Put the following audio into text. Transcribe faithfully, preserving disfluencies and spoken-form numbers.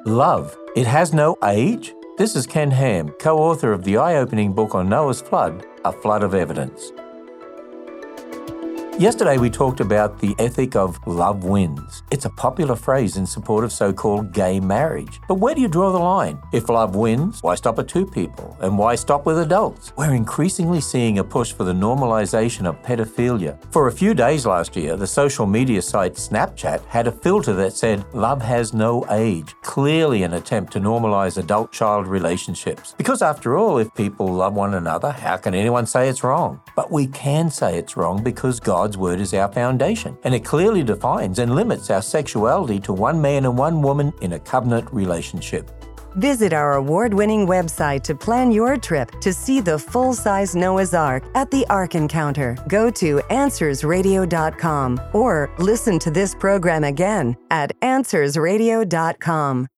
Love, it has no age? This is Ken Ham, co-author of the eye-opening book on Noah's Flood, A Flood of Evidence. Yesterday we talked about the ethic of love wins. It's a popular phrase in support of so-called gay marriage. But where do you draw the line? If love wins, why stop at two people? And why stop with adults? We're increasingly seeing a push for the normalization of pedophilia. For a few days last year, the social media site Snapchat had a filter that said, "Love has no age," clearly an attempt to normalize adult-child relationships. Because after all, if people love one another, how can anyone say it's wrong? But we can say it's wrong because God God's word is our foundation, and it clearly defines and limits our sexuality to one man and one woman in a covenant relationship. Visit our award-winning website to plan your trip to see the full-size Noah's Ark at the Ark Encounter. Go to answers radio dot com or listen to this program again at answers radio dot com.